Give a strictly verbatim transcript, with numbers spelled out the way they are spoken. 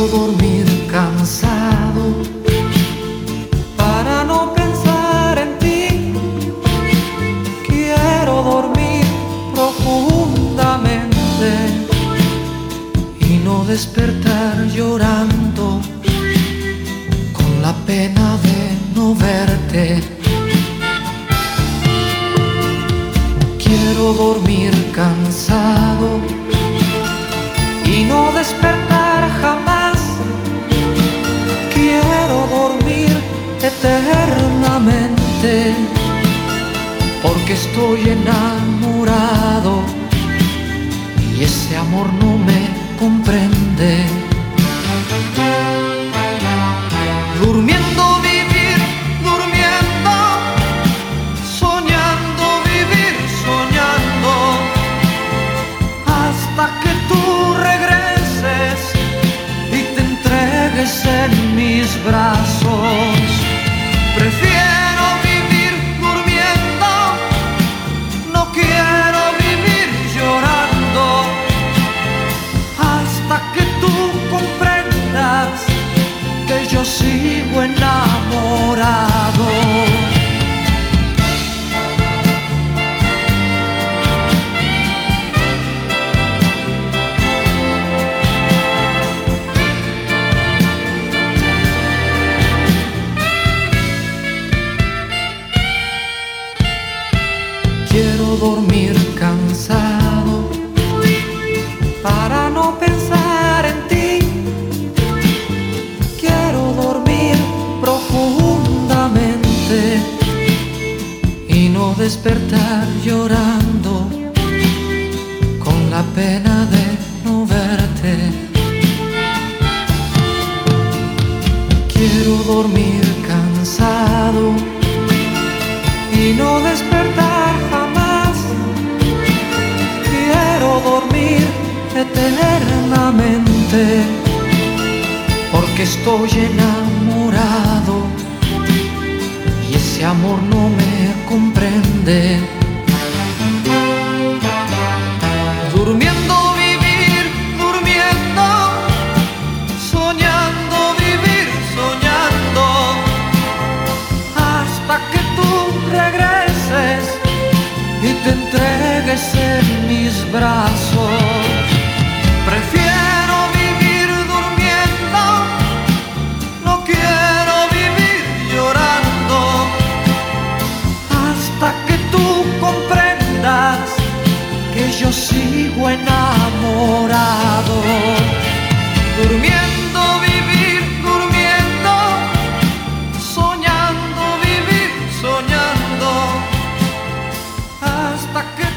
dormir cansado para no pensar en ti. Quiero dormir profundamente y no despertar llorando con la pena de no verte. Quiero dormir cansado y no despertar jamás. Quiero dormir eternamente porque estoy enamorado y ese amor no me comprende. Durmiendo vivir, durmiendo, soñando vivir, soñando, hasta que tú regreses y te entregues en mis brazos. Prefiero vivir durmiendo, no quiero vivir llorando, hasta que tú comprendas que yo sigo enamorado. Quiero dormir cansado para no pensar en ti. Quiero dormir profundamente y no despertar llorando con la pena de no verte. Quiero dormir cansado y no despertar jamás. Quiero dormir eternamente porque estoy enamorado y ese amor no me comprende. Durmiendo vivir, durmiendo, soñando vivir, soñando, hasta que tú regreses y te entregues en mis brazos. Prefiero vivir durmiendo, no quiero vivir llorando, hasta que tú comprendas que yo sigo enamorado. Durmiendo vivir, durmiendo, soñando vivir, soñando, hasta que